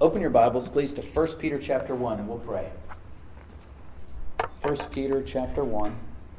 Open your Bibles, please, to 1 Peter chapter 1, and we'll pray. 1 Peter chapter 1.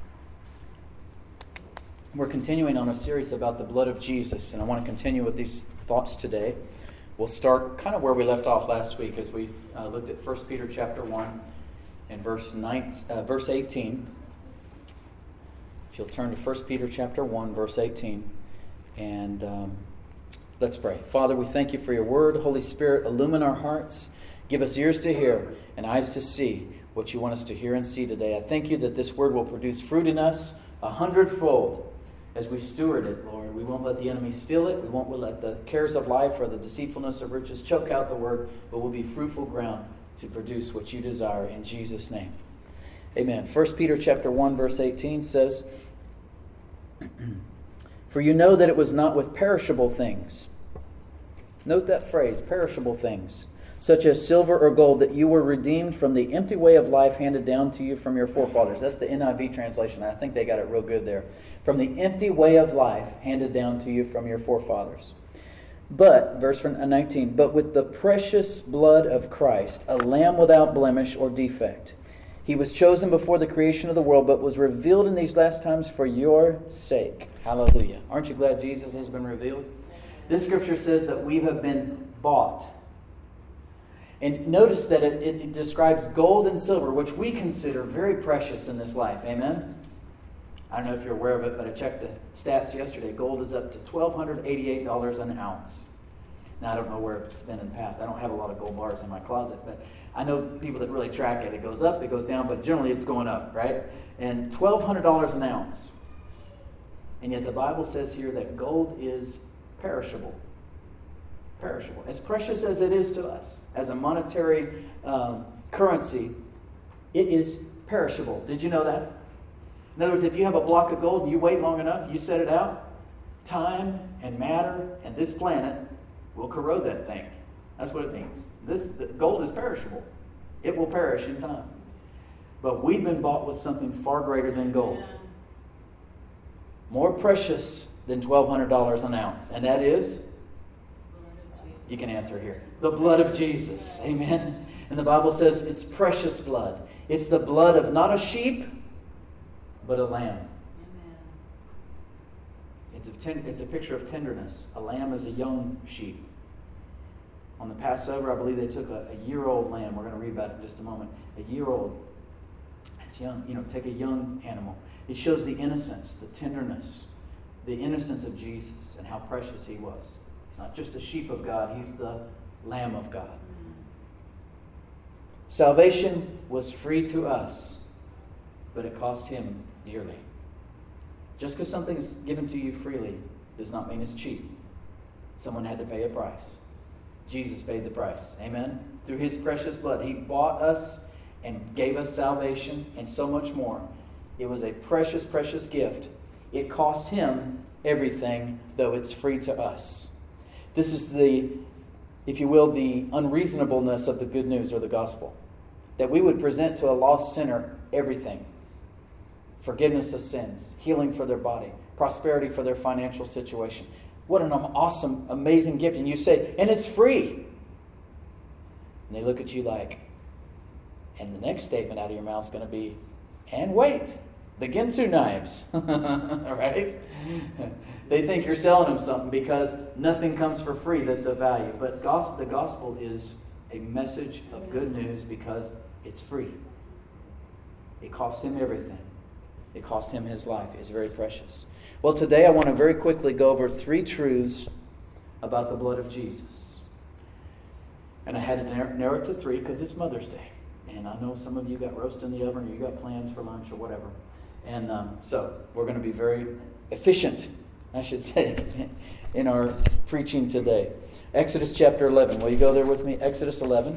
We're continuing on a series about the blood of Jesus, and I want to continue with these thoughts today. We'll start kind of where we left off last week as we looked at 1 Peter chapter 1 and verse 18. If you'll turn to 1 Peter chapter 1, verse 18, and let's pray. Father, we thank you for your word. Holy Spirit, illumine our hearts. Give us ears to hear and eyes to see what you want us to hear and see today. I thank you that this word will produce fruit in us 100-fold as we steward it, Lord. We won't let the enemy steal it. We won't let the cares of life or the deceitfulness of riches choke out the word, but we'll be fruitful ground to produce what you desire in Jesus' name. Amen. 1 Peter chapter 1, verse 18 says, "For you know that it was not with perishable things." Note that phrase, perishable things, such as silver or gold, that you were redeemed from the empty way of life handed down to you from your forefathers. That's the NIV translation. I think they got it real good there. From the empty way of life handed down to you from your forefathers. But, verse 19, "But with the precious blood of Christ, a lamb without blemish or defect. He was chosen before the creation of the world, but was revealed in these last times for your sake." Hallelujah. Aren't you glad Jesus has been revealed? This scripture says that we have been bought. And notice that it describes gold and silver, which we consider very precious in this life. Amen? I don't know if you're aware of it, but I checked the stats yesterday. Gold is up to $1,288 an ounce. Now, I don't know where it's been in the past. I don't have a lot of gold bars in my closet, but I know people that really track it. It goes up, it goes down, but generally it's going up, right? And $1,200 an ounce. And yet the Bible says here that gold is perishable. Perishable. As precious as it is to us, as a monetary currency, it is perishable. Did you know that? In other words, if you have a block of gold and you wait long enough, you set it out, time and matter and this planet will corrode that thing. That's what it means. The gold is perishable. It will perish in time. But we've been bought with something far greater than gold. More precious than $1,200 an ounce. And that is? You can answer here. The blood of Jesus. Amen. And the Bible says it's precious blood. It's the blood of not a sheep, but a lamb. Amen. It's a picture of tenderness. A lamb is a young sheep. On the Passover, I believe they took a year-old lamb. We're going to read about it in just a moment. A year-old. It's young. Take a young animal. It shows the innocence, the tenderness, the innocence of Jesus and how precious he was. He's not just a sheep of God. He's the Lamb of God. Salvation was free to us, but it cost him dearly. Just because something is given to you freely does not mean it's cheap. Someone had to pay a price. Jesus paid the price. Amen? Through his precious blood, he bought us and gave us salvation and so much more. It was a precious, precious gift. It cost him everything, though it's free to us. This is the, if you will, the unreasonableness of the good news or the gospel. That we would present to a lost sinner everything. Forgiveness of sins, healing for their body, prosperity for their financial situation. What an awesome, amazing gift. And you say, and it's free. And they look at you like, and the next statement out of your mouth is going to be, and wait, the Ginsu knives. Right? They think you're selling them something because nothing comes for free that's of value. But the gospel is a message of good news because it's free. It cost him everything. It cost him his life. It's very precious. Well, today I want to very quickly go over 3 truths about the blood of Jesus. And I had to narrow it to 3 because it's Mother's Day. And I know some of you got roast in the oven or you got plans for lunch or whatever. And so we're going to be very efficient, I should say, in our preaching today. Exodus chapter 11. Will you go there with me? Exodus 11.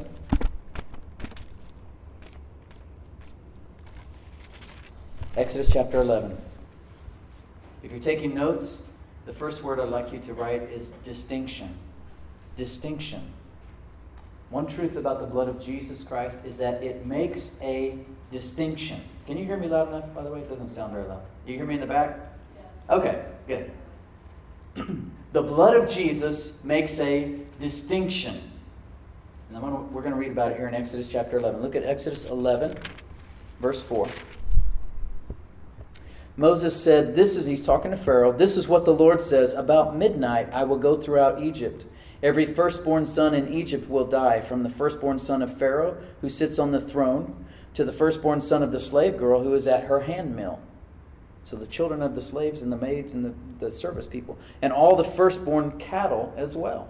Exodus chapter 11. If you're taking notes, the first word I'd like you to write is distinction. Distinction. One truth about the blood of Jesus Christ is that it makes a distinction. Can you hear me loud enough, by the way? It doesn't sound very loud. You hear me in the back? Yes. Okay, good. The blood of Jesus makes a distinction. And I'm we're going to read about it here in Exodus chapter 11. Look at Exodus 11, verse 4. Moses said, he's talking to Pharaoh, "This is what the Lord says, about midnight I will go throughout Egypt. Every firstborn son in Egypt will die, from the firstborn son of Pharaoh, who sits on the throne, to the firstborn son of the slave girl who is at her handmill." So the children of the slaves and the maids and the service people. "And all the firstborn cattle as well."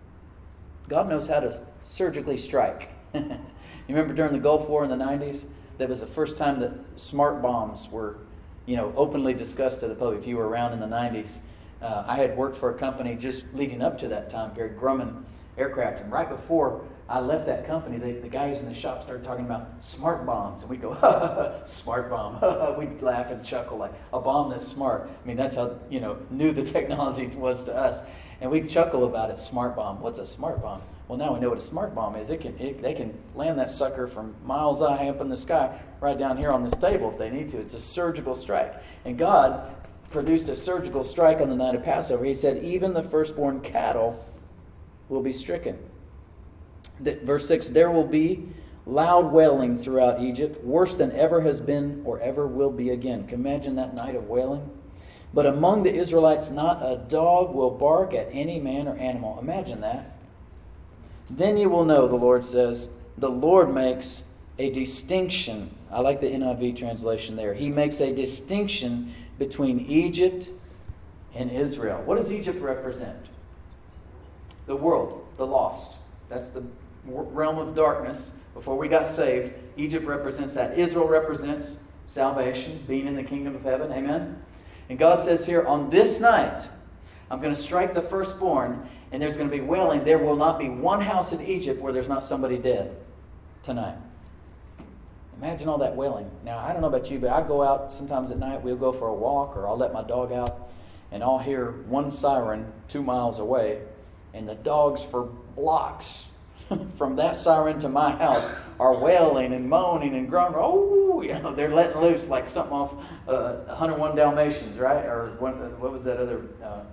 God knows how to surgically strike. You remember during the Gulf War in the 90s? That was the first time that smart bombs were, openly discussed to the public. If you were around in the 90s, I had worked for a company just leading up to that time period, Grumman Aircraft. And right before I left that company, the guys in the shop started talking about smart bombs. And we'd go, "Ha, ha, ha, smart bomb." We'd laugh and chuckle like, a bomb that's smart. I mean, that's how, new the technology was to us. And we'd chuckle about it, smart bomb. What's a smart bomb? Well, now we know what a smart bomb is. They can land that sucker from miles high up in the sky right down here on this table if they need to. It's a surgical strike. And God produced a surgical strike on the night of Passover. He said, "Even the firstborn cattle will be stricken." Verse 6, "There will be loud wailing throughout Egypt, worse than ever has been or ever will be again." Can you imagine that night of wailing? "But among the Israelites not a dog will bark at any man or animal." Imagine that. "Then you will know," the Lord says, "the Lord makes a distinction." I like the NIV translation there. He makes a distinction between Egypt and Israel. What does Egypt represent? The world, the lost. That's the realm of darkness. Before we got saved, Egypt represents that. Israel represents salvation, being in the kingdom of heaven. Amen? And God says here, on this night, I'm going to strike the firstborn, and there's going to be wailing. There will not be one house in Egypt where there's not somebody dead tonight. Imagine all that wailing. Now, I don't know about you, but I go out sometimes at night. We'll go for a walk, or I'll let my dog out, and I'll hear one siren 2 miles away, and the dogs for blocks from that siren to my house are wailing and moaning and groaning. Oh, they're letting loose like something off 101 Dalmatians, right? Or what was that other,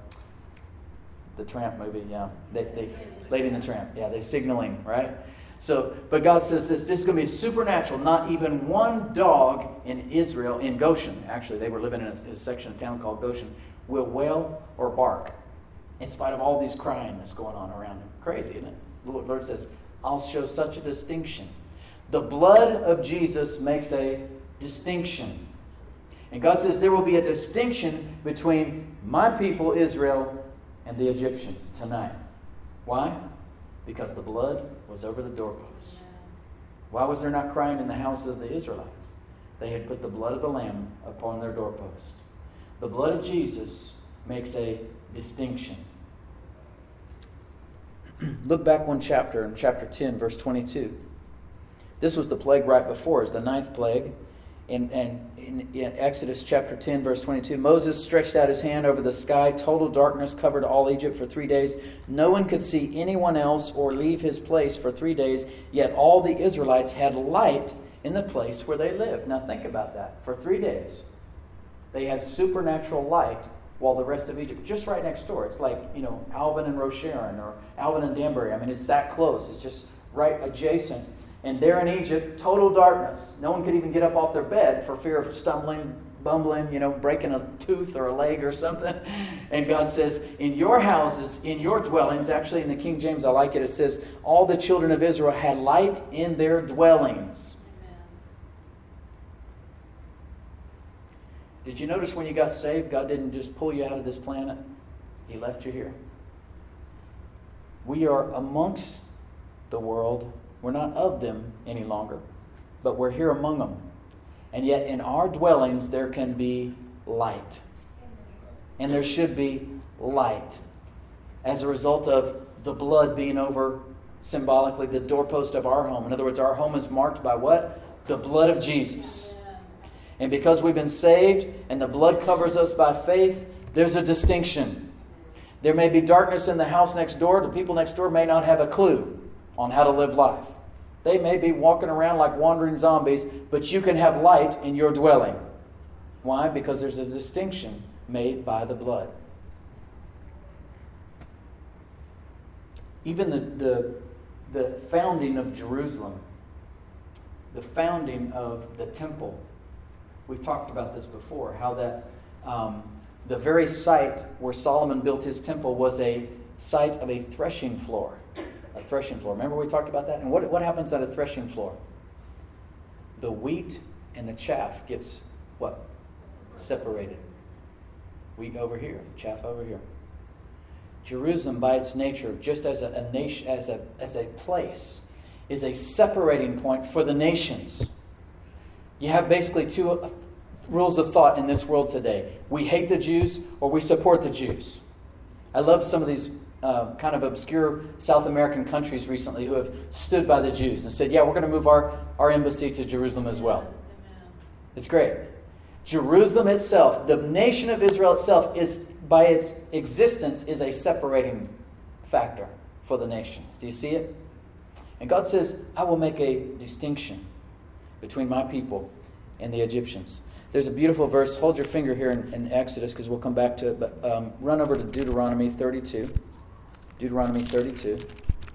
the Tramp movie? Yeah, Lady and the Tramp. Yeah, they're signaling, right? So, but God says this is going to be supernatural. Not even one dog in Israel, in Goshen, actually, they were living in a section of town called Goshen, will wail or bark in spite of all these crying that's going on around them. Crazy, isn't it? The Lord says, I'll show such a distinction. The blood of Jesus makes a distinction. And God says there will be a distinction between my people, Israel, and the Egyptians tonight. Why? Because the blood was over the doorposts. Why was there not crying in the house of the Israelites? They had put the blood of the Lamb upon their doorpost. The blood of Jesus makes a distinction. Look back one chapter, in chapter 10, verse 22. This was the plague right before, is the 9th plague. In Exodus chapter 10, verse 22, Moses stretched out his hand over the sky. Total darkness covered all Egypt for 3 days. No one could see anyone else or leave his place for 3 days. Yet all the Israelites had light in the place where they lived. Now think about that. For 3 days, they had supernatural light while the rest of Egypt, just right next door. It's like, Alvin and Rocheron or Alvin and Danbury. I mean, it's that close. It's just right adjacent. And there in Egypt, total darkness. No one could even get up off their bed for fear of stumbling, bumbling, breaking a tooth or a leg or something. And God says, in your houses, in your dwellings, actually in the King James I like it, it says, all the children of Israel had light in their dwellings. Did you notice when you got saved, God didn't just pull you out of this planet? He left you here. We are amongst the world. We're not of them any longer, but we're here among them. And yet in our dwellings there can be light. And there should be light as a result of the blood being over, symbolically, the doorpost of our home. In other words, our home is marked by what? The blood of Jesus. And because we've been saved and the blood covers us by faith, there's a distinction. There may be darkness in the house next door. The people next door may not have a clue on how to live life. They may be walking around like wandering zombies, but you can have light in your dwelling. Why? Because there's a distinction made by the blood. Even the the founding of Jerusalem, the founding of the temple. We've talked about this before, how that the very site where Solomon built his temple was a site of a threshing floor. A threshing floor. Remember we talked about that? And what happens at a threshing floor? The wheat and the chaff gets what? Separated. Wheat over here, chaff over here. Jerusalem, by its nature, just as a nation, as a place, is a separating point for the nations. You have basically two rules of thought in this world today. We hate the Jews or we support the Jews. I love some of these kind of obscure South American countries recently who have stood by the Jews and said, yeah, we're going to move our embassy to Jerusalem as well. It's great. Jerusalem itself, the nation of Israel itself, is by its existence is a separating factor for the nations. Do you see it? And God says, I will make a distinction between my people and the Egyptians. There's a beautiful verse. Hold your finger here in Exodus because we'll come back to it. But run over to Deuteronomy 32. Deuteronomy 32.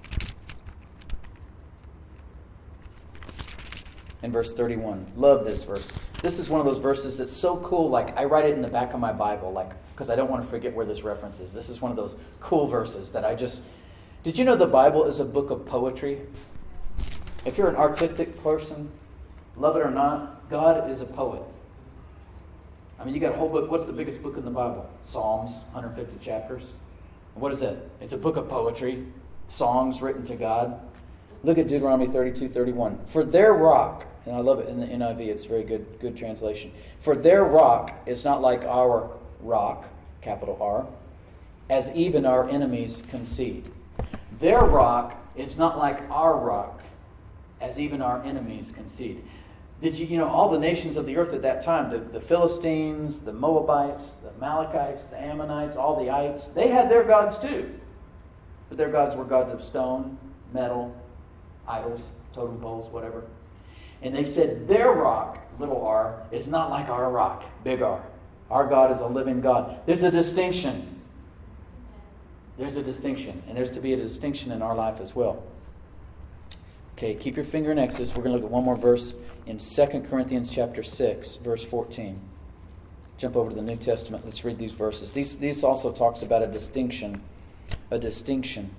And verse 31. Love this verse. This is one of those verses that's so cool, like I write it in the back of my Bible, like because I don't want to forget where this reference is. This is one of those cool verses that I just... Did you know the Bible is a book of poetry? If you're an artistic person, love it or not, God is a poet. I mean, you got a whole book. What's the biggest book in the Bible? Psalms, 150 chapters. And what is it? It's a book of poetry, songs written to God. Look at Deuteronomy 32:31. For their rock, and I love it in the NIV, it's a very good translation. For their rock is not like our rock, capital R, as even our enemies concede. Their rock is not like our rock, as even our enemies concede. Did you know all the nations of the earth at that time, the Philistines, the Moabites, the Amalekites, the Ammonites, all the ites, they had their gods too. But their gods were gods of stone, metal, idols, totem poles, whatever. And they said their rock, little r, is not like our rock, big R. Our God is a living God. There's a distinction. There's a distinction. And there's to be a distinction in our life as well. Okay, keep your finger in Exodus. We're going to look at one more verse in 2 Corinthians chapter 6, verse 14. Jump over to the New Testament. Let's read these verses. These also talks about a distinction. A distinction.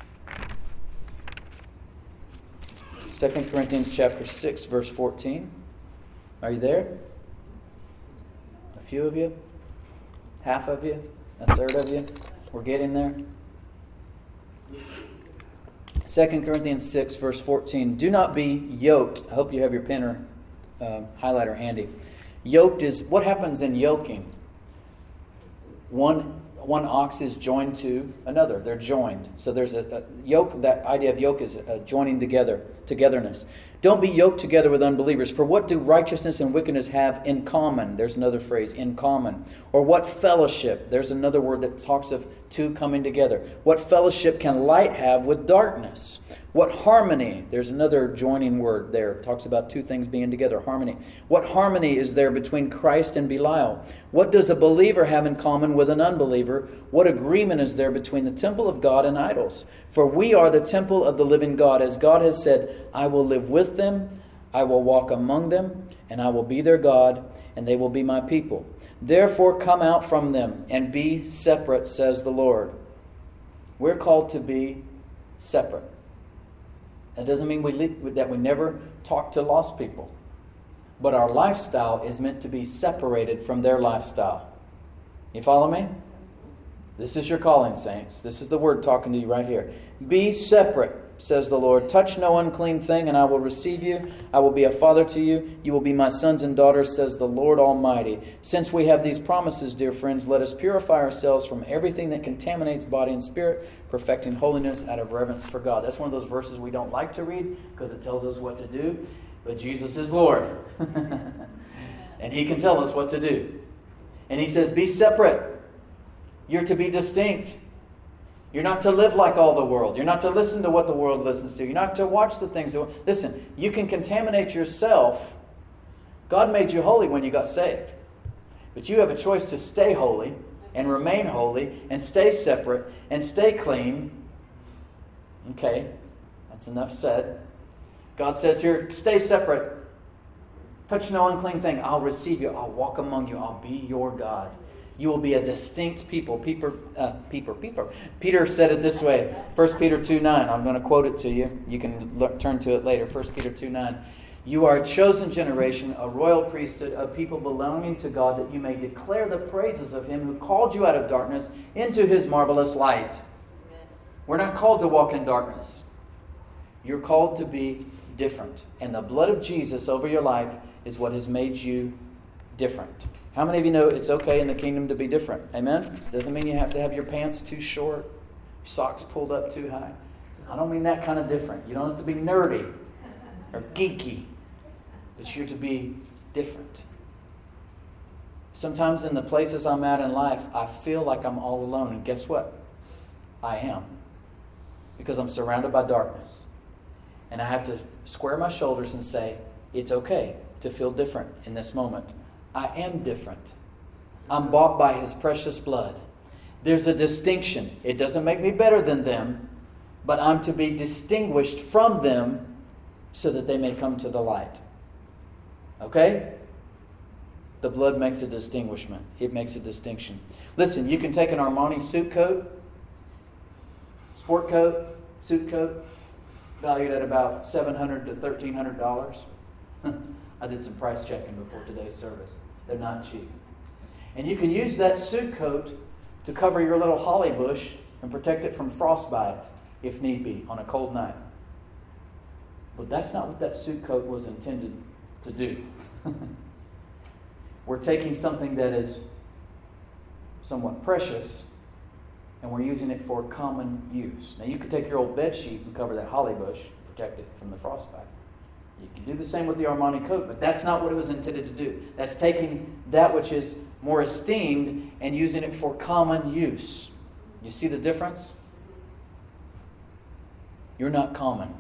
2 Corinthians chapter 6, verse 14. Are you there? A few of you? Half of you? A third of you? We're getting there. 2 Corinthians 6, verse 14. Do not be yoked. I hope you have your pen or highlighter handy. Yoked is, what happens in yoking? One ox is joined to another. They're joined. So there's a yoke. That idea of yoke is joining together, togetherness. Don't be yoked together with unbelievers. For what do righteousness and wickedness have in common? There's another phrase, in common. Or what fellowship? There's another word that talks of two coming together. What fellowship can light have with darkness? What harmony? There's another joining word there. It talks about two things being together, harmony. What harmony is there between Christ and Belial? What does a believer have in common with an unbeliever? What agreement is there between the temple of God and idols? For we are the temple of the living God. As God has said, I will live with them, I will walk among them, and I will be their God, and they will be my people. Therefore come out from them and be separate, says the Lord. We're called to be separate. That doesn't mean that we never talk to lost people. But our lifestyle is meant to be separated from their lifestyle. You follow me? This is your calling, saints. This is the word talking to you right here. Be separate, says the Lord. Touch no unclean thing, and I will receive you. I will be a father to you. You will be my sons and daughters, says the Lord Almighty. Since we have these promises, dear friends, let us purify ourselves from everything that contaminates body and spirit, perfecting holiness out of reverence for God. That's one of those verses we don't like to read because it tells us what to do. But Jesus is Lord. And He can tell us what to do. And He says, be separate. You're to be distinct. You're not to live like all the world. You're not to listen to what the world listens to. You're not to watch the things. Listen, you can contaminate yourself. God made you holy when you got saved. But you have a choice to stay holy and remain holy and stay separate and stay clean. Okay? That's enough said. God says here, stay separate. Touch no unclean thing. I'll receive you. I'll walk among you. I'll be your God. You will be a distinct people. Peter said it this way. 1 Peter 2:9. I'm going to quote it to you. You can turn to it later. 1 Peter 2:9. You are a chosen generation, a royal priesthood, a people belonging to God, that you may declare the praises of Him who called you out of darkness into His marvelous light. Amen. We're not called to walk in darkness. You're called to be different. And the blood of Jesus over your life is what has made you different. How many of you know it's okay in the kingdom to be different? Amen? Doesn't mean you have to have your pants too short, socks pulled up too high. I don't mean that kind of different. You don't have to be nerdy or geeky. But you're to be different. Sometimes in the places I'm at in life, I feel like I'm all alone. And guess what? I am. Because I'm surrounded by darkness. And I have to square my shoulders and say, it's okay to feel different in this moment. I am different. I'm bought by His precious blood. There's a distinction. It doesn't make me better than them, but I'm to be distinguished from them so that they may come to the light. Okay? The blood makes a distinguishment. It makes a distinction. Listen, you can take an Armani suit coat, sport coat, suit coat, valued at about $700 to $1,300. I did some price checking before today's service. They're not cheap. And you can use that suit coat to cover your little holly bush and protect it from frostbite, if need be, on a cold night. But that's not what that suit coat was intended to do. We're taking something that is somewhat precious and we're using it for common use. Now you could take your old bed sheet and cover that holly bush, protect it from the frostbite. You can do the same with the Armani coat, but that's not what it was intended to do. That's taking that which is more esteemed and using it for common use. You see the difference? You're not common.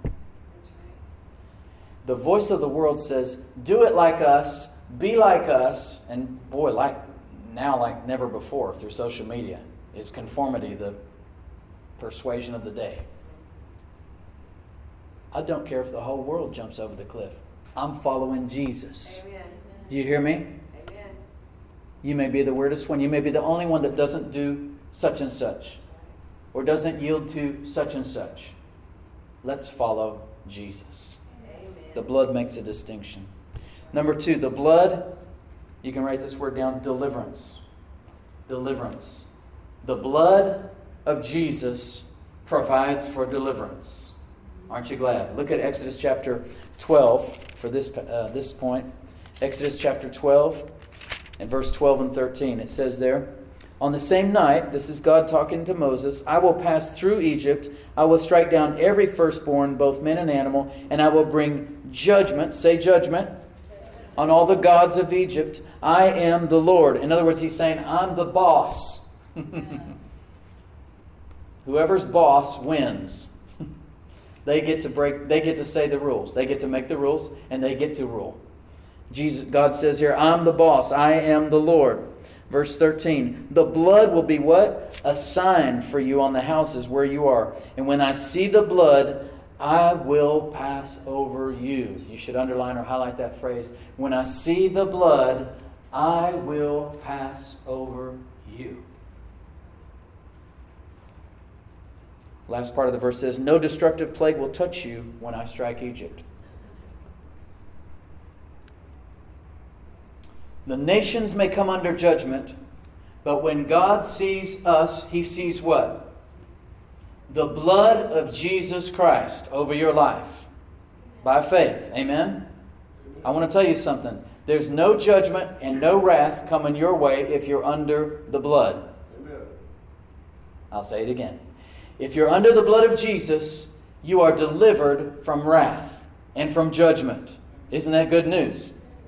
The voice of the world says, do it like us, be like us, and boy, like never before through social media. It's conformity, the persuasion of the day. I don't care if the whole world jumps over the cliff. I'm following Jesus. Amen. Do you hear me? Amen. You may be the weirdest one. You may be the only one that doesn't do such and such, or doesn't yield to such and such. Let's follow Jesus. The blood makes a distinction. Number 2, the blood, you can write this word down, deliverance. Deliverance. The blood of Jesus provides for deliverance. Aren't you glad? Look at Exodus chapter 12 for this point. Exodus chapter 12 and verse 12 and 13. It says there, on the same night, this is God talking to Moses, I will pass through Egypt. I will strike down every firstborn, both man and animal, and I will bring judgment, say judgment, on all the gods of Egypt. I am the Lord. In other words, He's saying, I'm the boss. Whoever's boss wins. They get to say the rules. They get to make the rules, and they get to rule. God says here, I'm the boss. I am the Lord. Verse 13, the blood will be what? A sign for you on the houses where you are. And when I see the blood, I will pass over you. You should underline or highlight that phrase. When I see the blood, I will pass over you. Last part of the verse says, no destructive plague will touch you when I strike Egypt. The nations may come under judgment, but when God sees us, He sees what? The blood of Jesus Christ over your life. By faith. Amen? I want to tell you something. There's no judgment and no wrath coming your way if you're under the blood. Amen. I'll say it again. If you're under the blood of Jesus, you are delivered from wrath and from judgment. Isn't that good news?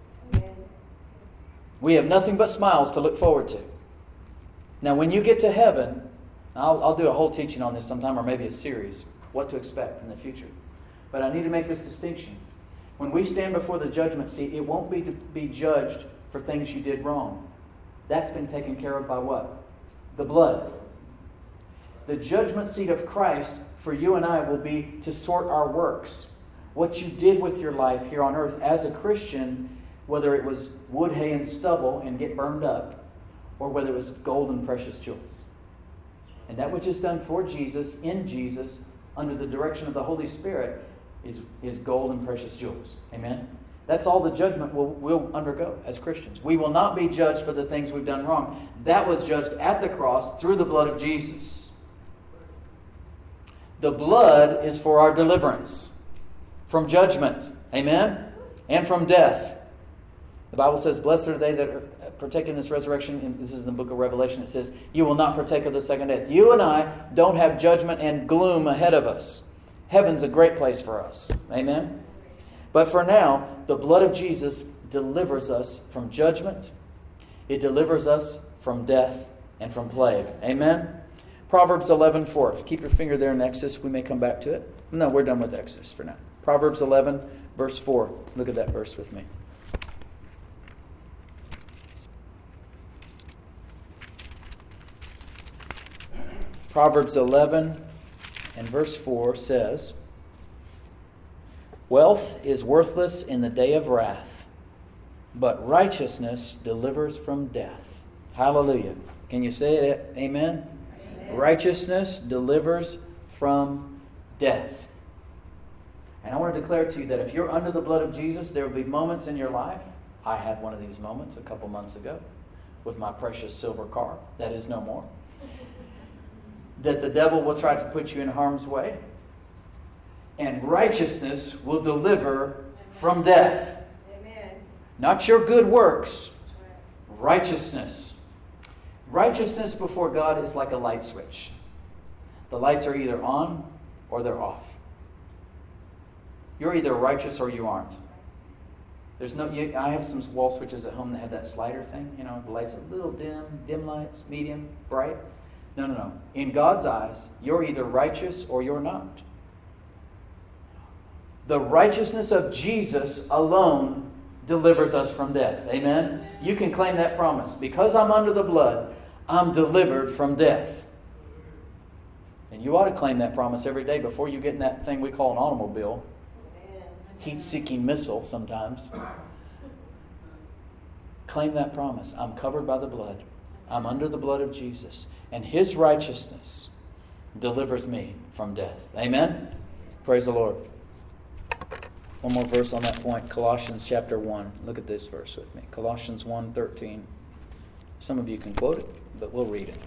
We have nothing but smiles to look forward to. Now, when you get to heaven, I'll do a whole teaching on this sometime, or maybe a series, what to expect in the future. But I need to make this distinction. When we stand before the judgment seat, it won't be to be judged for things you did wrong. That's been taken care of by what? The blood. The judgment seat of Christ for you and I will be to sort our works. What you did with your life here on earth as a Christian, whether it was wood, hay, and stubble and get burned up, or whether it was gold and precious jewels. And that which is done for Jesus, in Jesus, under the direction of the Holy Spirit, is gold and precious jewels. Amen? That's all the judgment we'll undergo as Christians. We will not be judged for the things we've done wrong. That was judged at the cross through the blood of Jesus. The blood is for our deliverance from judgment. Amen? And from death. The Bible says, blessed are they that partake in this resurrection. And this is in the book of Revelation. It says, you will not partake of the second death. You and I don't have judgment and gloom ahead of us. Heaven's a great place for us. Amen? But for now, the blood of Jesus delivers us from judgment. It delivers us from death and from plague. Amen? Proverbs 11:4. Keep your finger there in Exodus. We may come back to it. No, we're done with Exodus for now. Proverbs 11, verse 4. Look at that verse with me. Proverbs 11 and verse 4 says, wealth is worthless in the day of wrath, but righteousness delivers from death. Hallelujah. Can you say it? Amen? Amen. Righteousness delivers from death. And I want to declare to you that if you're under the blood of Jesus, there will be moments in your life. I had one of these moments a couple months ago with my precious silver car that is no more. That the devil will try to put you in harm's way. And righteousness will deliver from death. Amen. Not your good works. Righteousness. Righteousness before God is like a light switch. The lights are either on or they're off. You're either righteous or you aren't. I have some wall switches at home that have that slider thing. You know, the lights are a little dim lights, medium, bright. No. In God's eyes, you're either righteous or you're not. The righteousness of Jesus alone delivers us from death. Amen? You can claim that promise. Because I'm under the blood, I'm delivered from death. And you ought to claim that promise every day before you get in that thing we call an automobile. Heat-seeking missile sometimes. Claim that promise. I'm covered by the blood. I'm under the blood of Jesus. And His righteousness delivers me from death. Amen? Praise the Lord. One more verse on that point. Colossians chapter 1. Look at this verse with me. Colossians 1:13. Some of you can quote it, but we'll read it.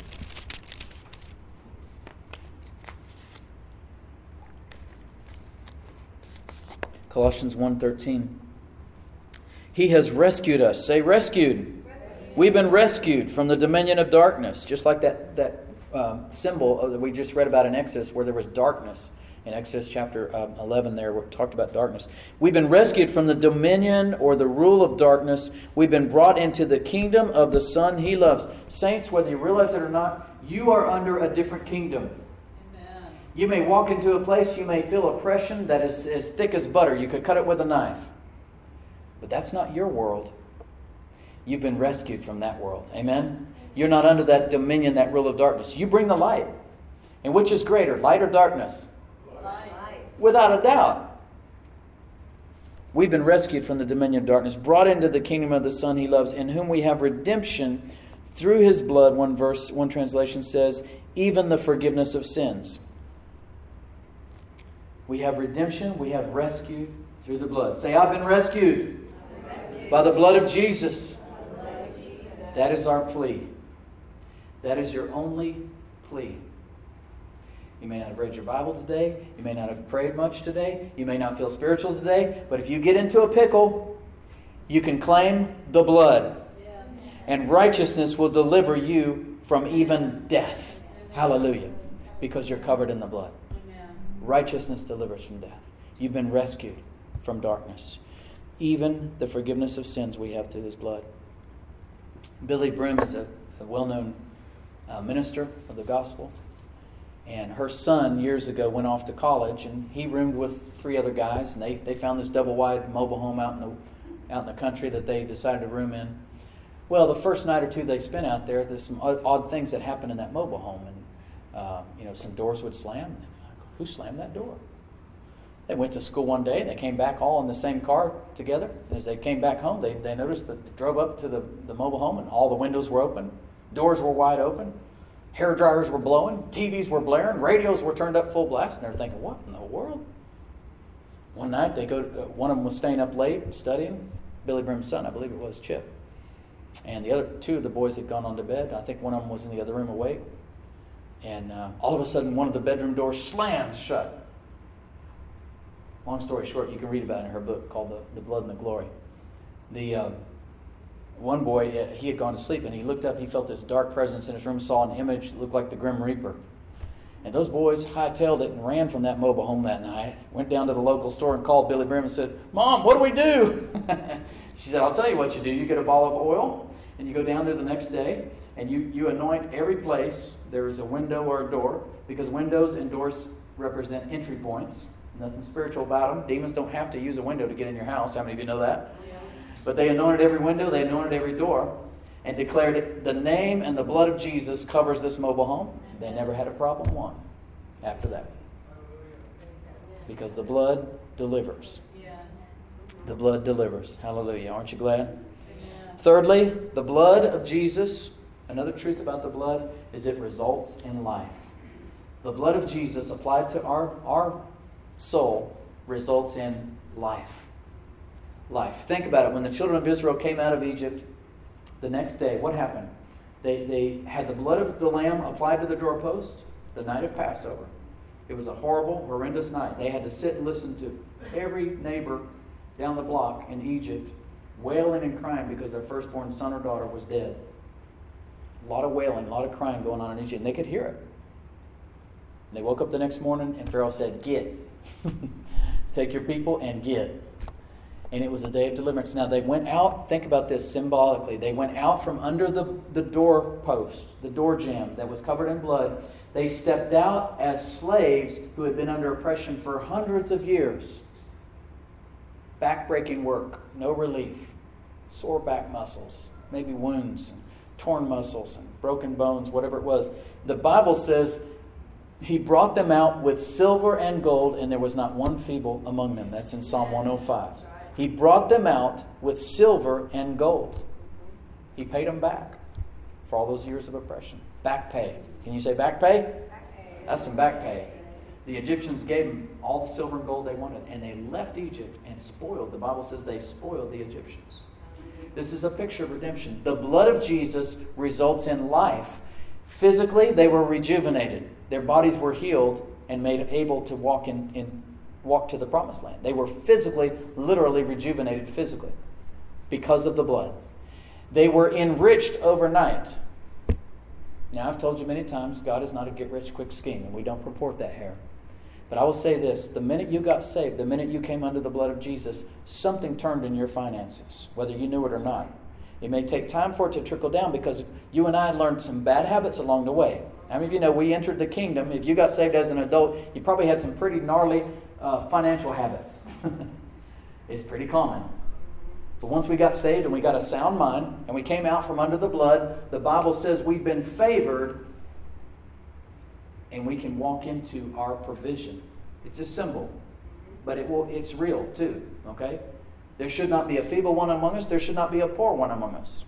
Colossians 1:13. He has rescued us. Say rescued. We've been rescued from the dominion of darkness. Just like that symbol that we just read about in Exodus where there was darkness. In Exodus chapter 11 there, where it talked about darkness. We've been rescued from the dominion or the rule of darkness. We've been brought into the kingdom of the Son He loves. Saints, whether you realize it or not, you are under a different kingdom. Amen. You may walk into a place, you may feel oppression that is as thick as butter. You could cut it with a knife. But that's not your world. You've been rescued from that world. Amen? You're not under that dominion, that rule of darkness. You bring the light. And which is greater, light or darkness? Light. Without a doubt. We've been rescued from the dominion of darkness, brought into the kingdom of the Son He loves, in whom we have redemption through His blood. One translation says, even the forgiveness of sins. We have redemption, we have rescue through the blood. Say, I've been rescued by the blood of Jesus. That is our plea. That is your only plea. You may not have read your Bible today. You may not have prayed much today. You may not feel spiritual today. But if you get into a pickle, you can claim the blood. Yes. And righteousness will deliver you from even death. Amen. Hallelujah. Because you're covered in the blood. Amen. Righteousness delivers from death. You've been rescued from darkness. Even the forgiveness of sins we have through His blood. Billy Broom is a well-known minister of the gospel. And her son years ago went off to college, and he roomed with 3 other guys, and they found this double-wide mobile home out in the country that they decided to room in. Well, the first night or two they spent out there's some odd things that happened in that mobile home, and some doors would slam. Who slammed that door? They went to school one day. They came back all in the same car together. As they came back home, they noticed that they drove up to the mobile home and all the windows were open. Doors were wide open. Hair dryers were blowing. TVs were blaring. Radios were turned up full blast. And they're thinking, what in the world? One night, one of them was staying up late studying. Billy Brim's son, I believe it was, Chip. And the other two of the boys had gone on to bed. I think one of them was in the other room awake. And all of a sudden, one of the bedroom doors slams shut. Long story short, you can read about it in her book called The Blood and the Glory. The one boy, he had gone to sleep, and he looked up, he felt this dark presence in his room, saw an image that looked like the Grim Reaper. And those boys hightailed it and ran from that mobile home that night, went down to the local store and called Billy Brim and said, Mom, what do we do? She said, I'll tell you what you do. You get a ball of oil, and you go down there the next day, and you anoint every place there is a window or a door, because windows and doors represent entry points. Nothing spiritual about them. Demons don't have to use a window to get in your house. How many of you know that? Yeah. But they anointed every window, they anointed every door, and declared it, the name and the blood of Jesus covers this mobile home. They never had a problem one after that. Because the blood delivers. Yes. The blood delivers. Hallelujah. Aren't you glad? Yeah. Thirdly, the blood of Jesus, another truth about the blood, is it results in life. The blood of Jesus applied to our soul results in life. Life. Think about it. When the children of Israel came out of Egypt, the next day, what happened? They had the blood of the lamb applied to the doorpost the night of Passover. It was a horrible, horrendous night. They had to sit and listen to every neighbor down the block in Egypt wailing and crying because their firstborn son or daughter was dead. A lot of wailing, a lot of crying going on in Egypt, and they could hear it. And they woke up the next morning, and Pharaoh said, get. Take your people and get. And it was a day of deliverance. Now they went out, think about this symbolically. They went out from under the doorpost, the door jamb that was covered in blood. They stepped out as slaves who had been under oppression for hundreds of years. Back-breaking work, no relief, sore back muscles, maybe wounds, and torn muscles, and broken bones, whatever it was. The Bible says He brought them out with silver and gold, and there was not one feeble among them. That's in Psalm 105. He brought them out with silver and gold. He paid them back for all those years of oppression. Back pay. Can you say back pay? Back pay. That's some back pay. The Egyptians gave them all the silver and gold they wanted, and they left Egypt and spoiled. The Bible says they spoiled the Egyptians. This is a picture of redemption. The blood of Jesus results in life. Physically, they were rejuvenated. Their bodies were healed and made able to walk to the promised land. They were physically, literally rejuvenated physically because of the blood. They were enriched overnight. Now, I've told you many times, God is not a get-rich-quick scheme, and we don't purport that here. But I will say this, the minute you got saved, the minute you came under the blood of Jesus, something turned in your finances, whether you knew it or not. It may take time for it to trickle down because you and I learned some bad habits along the way. How many of you know we entered the kingdom? If you got saved as an adult, you probably had some pretty gnarly financial habits. It's pretty common. But once we got saved and we got a sound mind and we came out from under the blood, the Bible says we've been favored and we can walk into our provision. It's a symbol, but it's real too, okay? There should not be a feeble one among us. There should not be a poor one among us.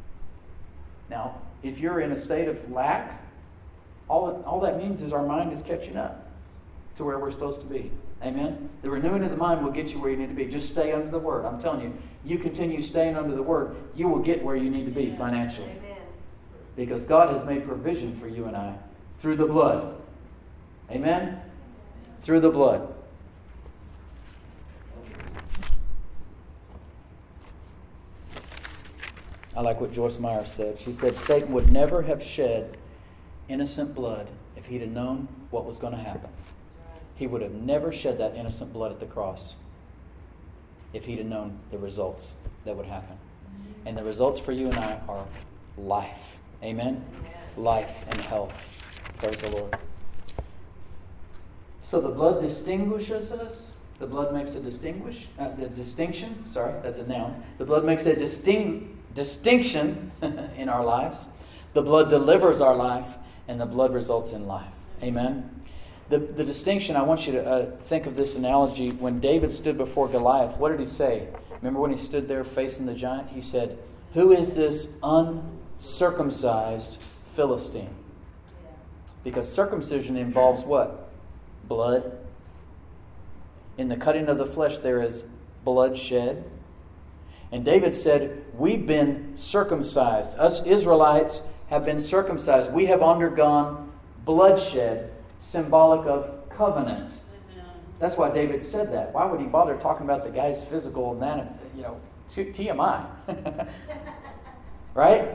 Now, if you're in a state of lack, all that means is our mind is catching up to where we're supposed to be. Amen? The renewing of the mind will get you where you need to be. Just stay under the Word. I'm telling you, you continue staying under the Word, you will get where you need to be financially. Amen. Because God has made provision for you and I through the blood. Amen? Through the blood. I like what Joyce Meyer said. She said, Satan would never have shed innocent blood if he'd have known what was going to happen. He would have never shed that innocent blood at the cross if he'd have known the results that would happen. And the results for you and I are life. Amen? Life and health. Praise the Lord. So the blood distinguishes us. The blood makes a distinction. Sorry, that's a noun. The blood makes a distinction in our lives. The blood delivers our life, and the blood results in life. Amen? The distinction, I want you to think of this analogy. When David stood before Goliath, what did he say? Remember when he stood there facing the giant? He said, "Who is this uncircumcised Philistine?" Because circumcision involves what? Blood. In the cutting of the flesh there is blood shed. And David said, we've been circumcised. Us Israelites have been circumcised. We have undergone bloodshed, symbolic of covenant. That's why David said that. Why would he bother talking about the guy's physical anatomy? TMI. Right?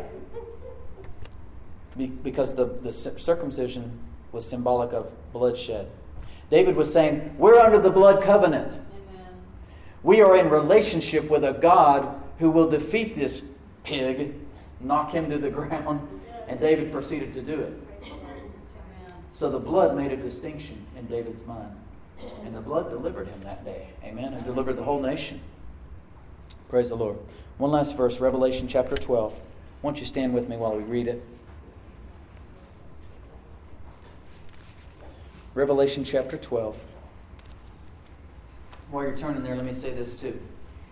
Because the circumcision was symbolic of bloodshed. David was saying, we're under the blood covenant. Amen. We are in relationship with a God who will defeat this pig, knock him to the ground, and David proceeded to do it. So the blood made a distinction in David's mind. And the blood delivered him that day. Amen. And delivered the whole nation. Praise the Lord. One last verse, Revelation chapter 12. Won't you stand with me while we read it? Revelation chapter 12. While you're turning there, let me say this too.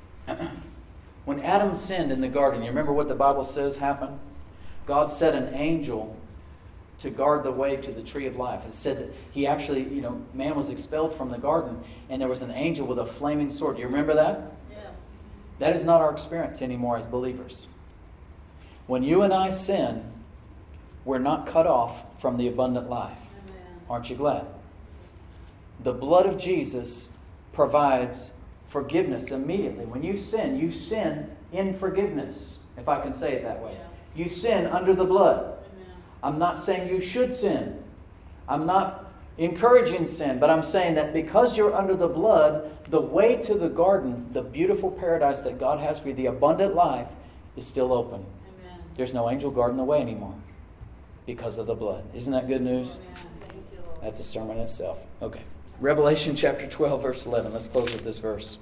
When Adam sinned in the garden, you remember what the Bible says happened? God set an angel to guard the way to the tree of life. It said that he actually, man was expelled from the garden, and there was an angel with a flaming sword. Do you remember that? Yes. That is not our experience anymore as believers. When you and I sin, we're not cut off from the abundant life. Aren't you glad? The blood of Jesus provides forgiveness immediately. When you sin in forgiveness, if I can say it that way. Yes. You sin under the blood. Amen. I'm not saying you should sin. I'm not encouraging sin, but I'm saying that because you're under the blood, the way to the garden, the beautiful paradise that God has for you, the abundant life, is still open. Amen. There's no angel guarding the way anymore because of the blood. Isn't that good news? Amen. That's a sermon in itself. Okay. Revelation chapter 12, verse 11. Let's close with this verse.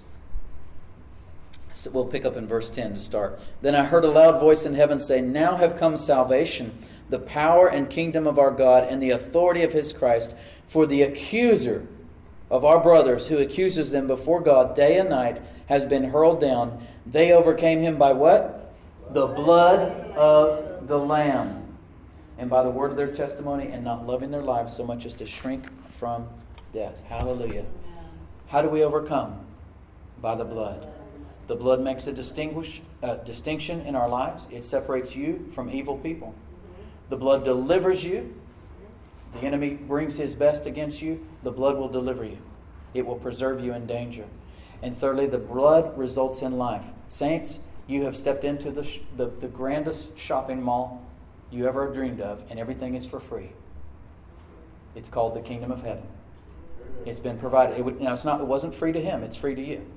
So we'll pick up in verse 10 to start. Then I heard a loud voice in heaven say, "Now have come salvation, the power and kingdom of our God, and the authority of his Christ. For the accuser of our brothers, who accuses them before God day and night, has been hurled down. They overcame him by what? The blood of the Lamb, and by the word of their testimony, and not loving their lives so much as to shrink from death." Hallelujah. Amen. How do we overcome? By the blood. The blood makes a distinction in our lives. It separates you from evil people. The blood delivers you. The enemy brings his best against you. The blood will deliver you. It will preserve you in danger. And thirdly, the blood results in life. Saints, you have stepped into the grandest shopping mall you ever dreamed of, and everything is for free. It's called the kingdom of heaven. It's been provided. It wasn't free to him. It's free to you.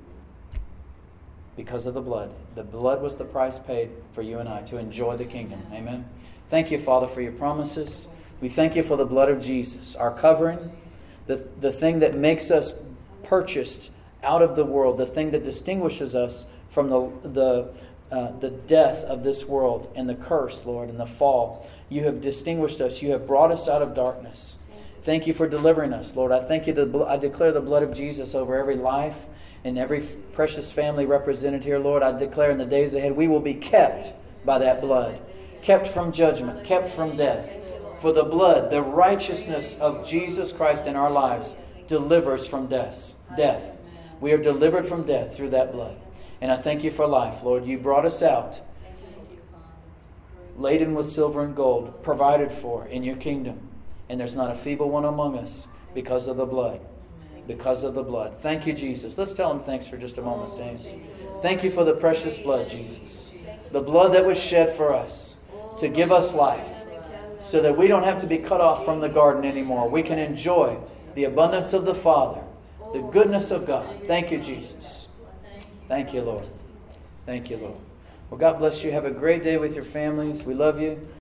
Because of the blood. The blood was the price paid for you and I to enjoy the kingdom. Amen. Thank you, Father, for your promises. We thank you for the blood of Jesus, our covering, the thing that makes us purchased out of the world, the thing that distinguishes us from the death of this world and the curse, Lord, and the fall. You have distinguished us. You have brought us out of darkness. Thank you for delivering us, Lord. I thank you. I declare the blood of Jesus over every life and every precious family represented here, Lord. I declare in the days ahead we will be kept by that blood, kept from judgment, kept from death. For the blood, the righteousness of Jesus Christ in our lives, delivers from death. We are delivered from death through that blood. And I thank you for life, Lord. You brought us out laden with silver and gold, provided for in your kingdom. And there's not a feeble one among us because of the blood. Because of the blood. Thank you, Jesus. Let's tell him thanks for just a moment, saints. Thank you for the precious blood, Jesus. The blood that was shed for us to give us life so that we don't have to be cut off from the garden anymore. We can enjoy the abundance of the Father, the goodness of God. Thank you, Jesus. Thank you, Lord. Thank you, Lord. Well, God bless you. Have a great day with your families. We love you.